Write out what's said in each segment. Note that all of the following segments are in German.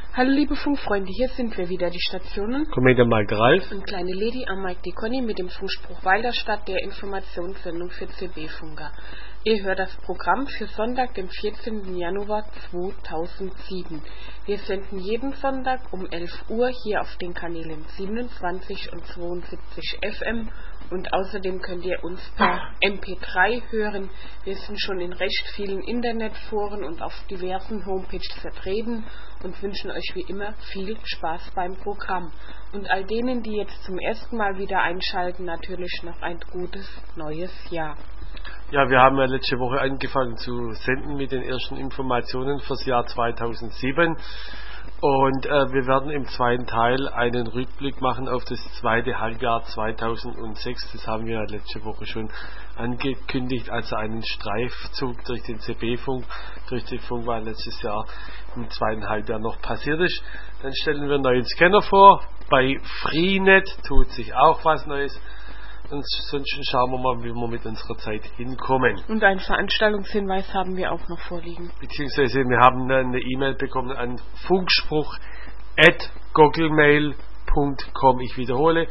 Hallo liebe Funkfreunde, hier sind wir wieder, die Stationen Comedian Mike Ralf und kleine Lady am Mike die Conny mit dem Funkspruch Walderstadt, der Informationssendung für CB-Funker. Ihr hört das Programm für Sonntag, den 14. Januar 2007. Wir senden jeden Sonntag um 11 Uhr hier auf den Kanälen 27 und 72 FM und außerdem könnt ihr uns per MP3 hören. Wir sind schon in recht vielen Internetforen und auf diversen Homepages vertreten und wünschen euch wie immer viel Spaß beim Programm. Und all denen, die jetzt zum ersten Mal wieder einschalten, natürlich noch ein gutes neues Jahr. Ja, wir haben ja letzte Woche angefangen zu senden mit den ersten Informationen fürs Jahr 2007 und wir werden im zweiten Teil einen Rückblick machen auf das zweite Halbjahr 2006. Das haben wir ja letzte Woche schon angekündigt, also einen Streifzug durch den CB-Funk, durch die Funkwahl letztes Jahr im zweiten Halbjahr noch passiert ist. Dann stellen wir einen neuen Scanner vor. Bei Freenet tut sich auch was Neues. Und sonst schauen wir mal, wie wir mit unserer Zeit hinkommen. Und einen Veranstaltungshinweis haben wir auch noch vorliegen. Beziehungsweise wir haben eine E-Mail bekommen an funkspruch@googlemail.com. Ich wiederhole,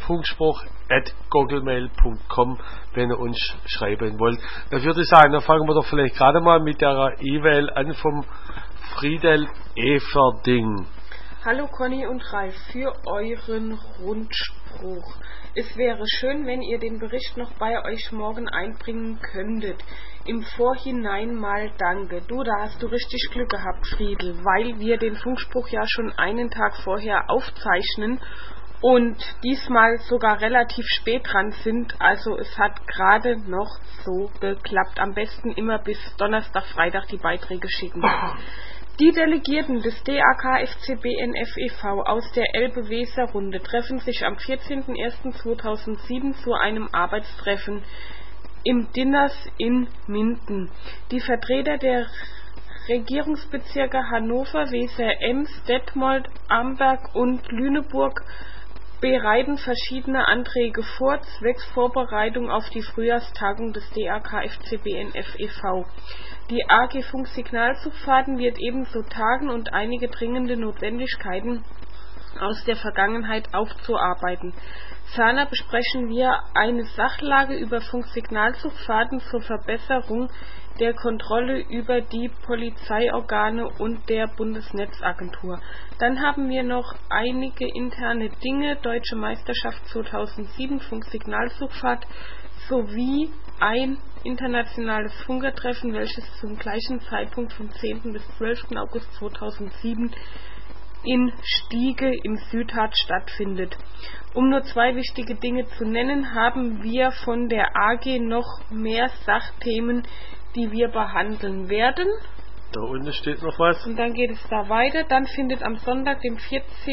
funkspruch@googlemail.com, wenn ihr uns schreiben wollt. Dann würde ich sagen, dann fangen wir doch vielleicht gerade mal mit der E-Mail an vom Friedel Everding. Hallo Conny und Ralf, für euren Rundspruch. Es wäre schön, wenn ihr den Bericht noch bei euch morgen einbringen könntet. Im Vorhinein mal danke. Du, da hast du richtig Glück gehabt, Friedel, weil wir den Funkspruch ja schon einen Tag vorher aufzeichnen und diesmal sogar relativ spät dran sind. Also es hat gerade noch so geklappt. Am besten immer bis Donnerstag, Freitag die Beiträge schicken. Die Delegierten des DAK FCBNF e.V. aus der Elbe-Weser-Runde treffen sich am 14.01.2007 zu einem Arbeitstreffen im Dinners in Minden. Die Vertreter der Regierungsbezirke Hannover, Weser, Ems, Detmold, Amberg und Lüneburg bereiten verschiedene Anträge vor, zwecks Vorbereitung auf die Frühjahrstagung des DAK FCBNF e.V. Die AG Funksignalzugfahrten wird ebenso tagen und einige dringende Notwendigkeiten aus der Vergangenheit aufzuarbeiten. Ferner besprechen wir eine Sachlage über Funksignalzugfahrten zur Verbesserung der Kontrolle über die Polizeiorgane und der Bundesnetzagentur. Dann haben wir noch einige interne Dinge, Deutsche Meisterschaft 2007, Funksignalzugfahrt sowie ein internationales Funkertreffen, welches zum gleichen Zeitpunkt vom 10. bis 12. August 2007 in Stiege im Südharz stattfindet. Um nur zwei wichtige Dinge zu nennen, haben wir von der AG noch mehr Sachthemen, die wir behandeln werden. Da unten steht noch was. Und dann geht es da weiter. Dann findet am Sonntag, dem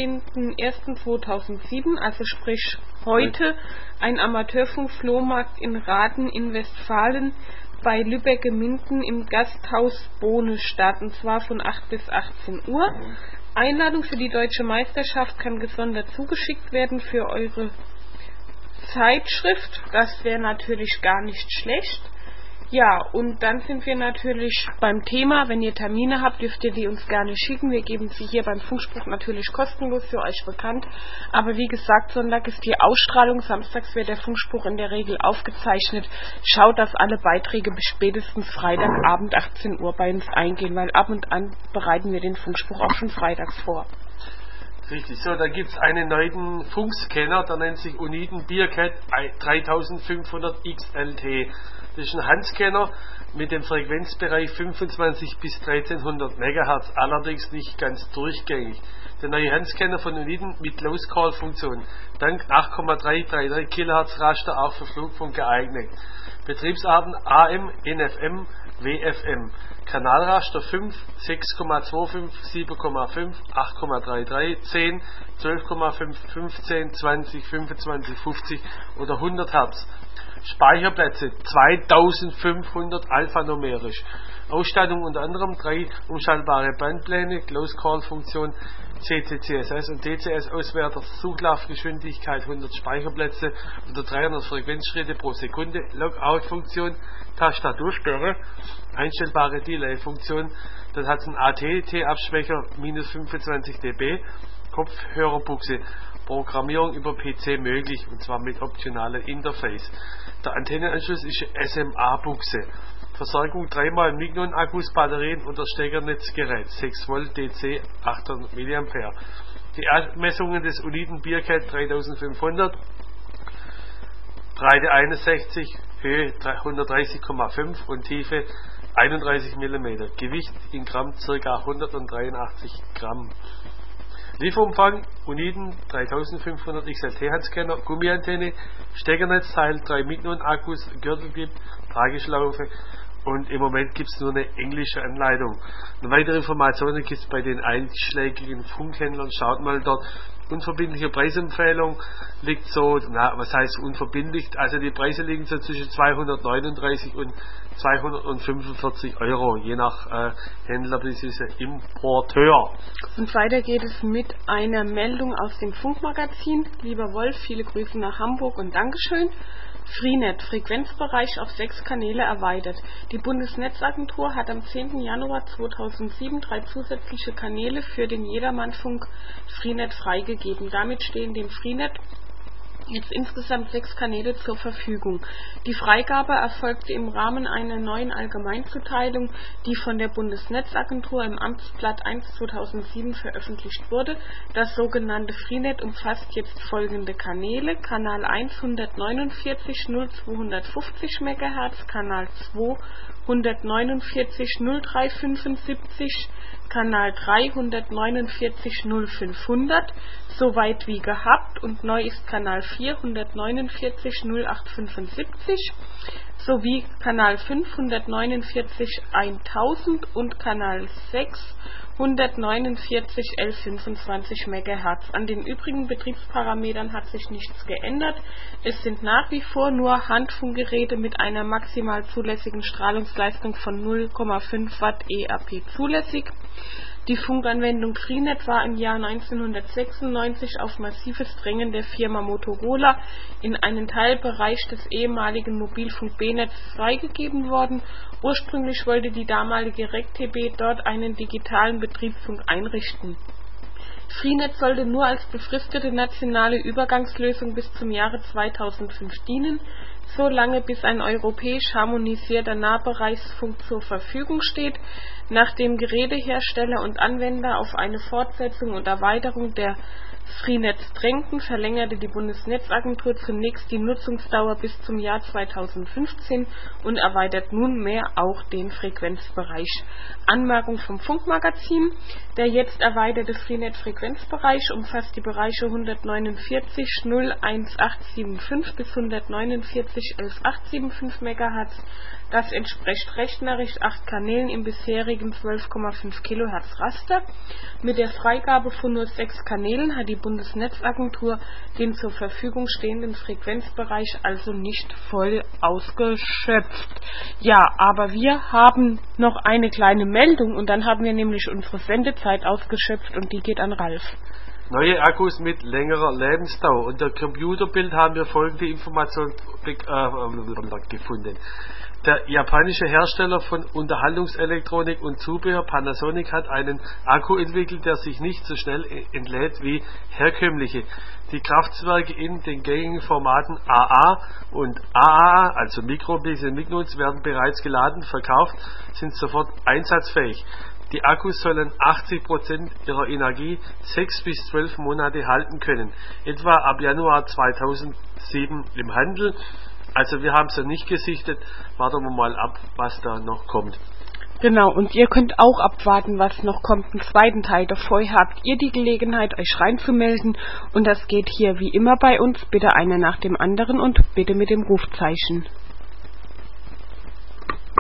14.01.2007, also sprich heute, ein Amateurfunk-Flohmarkt in Rathen in Westfalen bei Lübbecke-Minden im Gasthaus Bohne statt, und zwar von 8 bis 18 Uhr. Einladung für die Deutsche Meisterschaft kann gesondert zugeschickt werden für eure Zeitschrift. Das wäre natürlich gar nicht schlecht. Ja, und dann sind wir natürlich beim Thema. Wenn ihr Termine habt, dürft ihr die uns gerne schicken. Wir geben sie hier beim Funkspruch natürlich kostenlos für euch bekannt. Aber wie gesagt, Sonntag ist die Ausstrahlung. Samstags wird der Funkspruch in der Regel aufgezeichnet. Schaut, dass alle Beiträge bis spätestens Freitagabend 18 Uhr bei uns eingehen, weil ab und an bereiten wir den Funkspruch auch schon freitags vor. Richtig, so, da gibt es einen neuen Funkscanner, der nennt sich Uniden Bearcat 3500 XLT. Das ist ein Handscanner mit dem Frequenzbereich 25 bis 1300 MHz, allerdings nicht ganz durchgängig. Der neue Handscanner von Uniden mit Close Call Funktion, dank 8,333 kHz Raster auch für Flugfunk geeignet. Betriebsarten AM, NFM, WFM. Kanalraster 5, 6,25, 7,5, 8,33, 10, 12,5, 15, 20, 25, 50 oder 100 Hertz. Speicherplätze 2500 alphanumerisch. Ausstattung unter anderem 3 umschaltbare Bandpläne, Close Call Funktion, CC/CSS und DCS-Auswerter, Suchlaufgeschwindigkeit 100 Speicherplätze oder 300 Frequenzschritte pro Sekunde, Logout-Funktion, Tastatursperre, einstellbare Delay-Funktion, dann hat es einen AT-T-Abschwächer, minus 25 dB, Kopfhörerbuchse, Programmierung über PC möglich und zwar mit optionalem Interface. Der Antennenanschluss ist SMA-Buchse. Versorgung 3x Mignon-Akkus, Batterien und das Steckernetzgerät, 6 Volt DC, 800 mA. Die Abmessungen des Uniden Bearcat 3500, Breite 61, Höhe 130,5 und Tiefe 31 mm. Gewicht in Gramm ca. 183 Gramm. Lieferumfang Uniden 3500 XLT Handscanner, Gummiantenne, Steckernetzteil, 3 Mignon-Akkus, Gürtelclip, Trageschlaufe. Und im Moment gibt es nur eine englische Anleitung. Und weitere Informationen gibt es bei den einschlägigen Funkhändlern. Schaut mal dort. Unverbindliche Preisempfehlung liegt so, was heißt unverbindlich? Also die Preise liegen so zwischen 239 und 245 €, je nach Händler bzw. Importeur. Und weiter geht es mit einer Meldung aus dem Funkmagazin. Lieber Wolf, viele Grüße nach Hamburg und Dankeschön. Freenet, Frequenzbereich auf 6 Kanäle erweitert. Die Bundesnetzagentur hat am 10. Januar 2007 3 zusätzliche Kanäle für den Jedermannfunk Freenet freigegeben. Damit stehen dem Freenet jetzt insgesamt 6 Kanäle zur Verfügung. Die Freigabe erfolgte im Rahmen einer neuen Allgemeinzuteilung, die von der Bundesnetzagentur im Amtsblatt 1 2007 veröffentlicht wurde. Das sogenannte Freenet umfasst jetzt folgende Kanäle: Kanal 1 149 0250 MHz, Kanal 2 149 0375, Kanal 3 149 0500, soweit wie gehabt, und neu ist Kanal 4 149 0875 sowie Kanal 5 149 1000 und Kanal 6 149 1125 MHz. An den übrigen Betriebsparametern hat sich nichts geändert. Es sind nach wie vor nur Handfunkgeräte mit einer maximal zulässigen Strahlungsleistung von 0,5 Watt EAP zulässig. Die Funkanwendung Freenet war im Jahr 1996 auf massives Drängen der Firma Motorola in einen Teilbereich des ehemaligen Mobilfunk B-Netzes freigegeben worden. Ursprünglich wollte die damalige RecTB dort einen digitalen Betriebsfunk einrichten. Freenet sollte nur als befristete nationale Übergangslösung bis zum Jahre 2005 dienen, so lange bis ein europäisch harmonisierter Nahbereichsfunk zur Verfügung steht. Nachdem Gerätehersteller und Anwender auf eine Fortsetzung und Erweiterung der Freenets drängten, verlängerte die Bundesnetzagentur zunächst die Nutzungsdauer bis zum Jahr 2015 und erweitert nunmehr auch den Frequenzbereich. Anmerkung vom Funkmagazin: Der jetzt erweiterte Freenet-Frequenzbereich umfasst die Bereiche 149 01875 bis 149 11875 MHz. Das entspricht rechnerisch 8 Kanälen im bisherigen 12,5 kHz Raster. Mit der Freigabe von nur 6 Kanälen hat die Bundesnetzagentur den zur Verfügung stehenden Frequenzbereich also nicht voll ausgeschöpft. Ja, aber wir haben noch eine kleine Meldung und dann haben wir nämlich unsere Sendezeit ausgeschöpft und die geht an Ralf. Neue Akkus mit längerer Lebensdauer. Unter Computerbild haben wir folgende Information gefunden. Der japanische Hersteller von Unterhaltungselektronik und Zubehör Panasonic hat einen Akku entwickelt, der sich nicht so schnell entlädt wie herkömmliche. Die Kraftwerke in den gängigen Formaten AA und AAA, also Mikro bis Mignons, werden bereits geladen, verkauft, sind sofort einsatzfähig. Die Akkus sollen 80% ihrer Energie 6 bis 12 Monate halten können, etwa ab Januar 2007 im Handel. Also wir haben es ja nicht gesichtet, warten wir mal ab, was da noch kommt. Genau, und ihr könnt auch abwarten, was noch kommt im zweiten Teil. Davor habt ihr die Gelegenheit, euch reinzumelden, und das geht hier wie immer bei uns, bitte einer nach dem anderen und bitte mit dem Rufzeichen.